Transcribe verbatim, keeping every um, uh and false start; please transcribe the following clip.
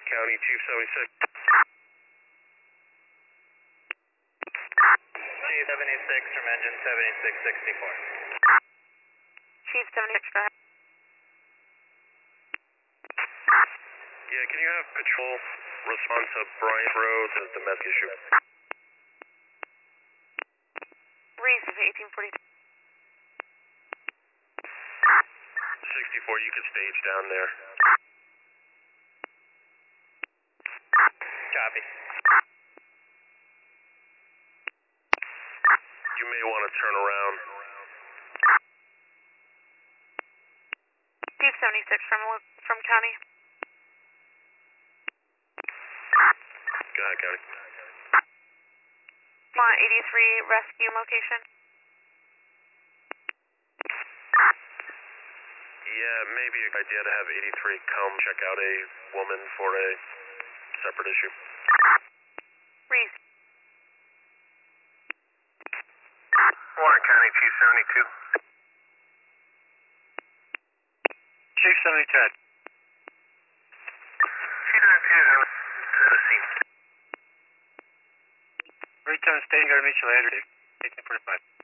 County, Chief seventy-six. Chief seventy-six from engine seventy-six sixty-four. Chief seventy-six, go ahead. Yeah, can you have patrol respond to Bryant Road, the domestic issue? Reese, eighteen forty. sixty-four, you can stage down there. Copy. You may want to turn around. Chief seventy-six from from County. Go ahead, County. Want eighty-three rescue location. Yeah, maybe a good idea to have eighty-three come check out a woman for a separate issue. Reese. Warren County, Chief seventy-two. Chief seventy-two. Chief seventy-two, to the scene. Return station, gotta meet you later. eighteen forty-five.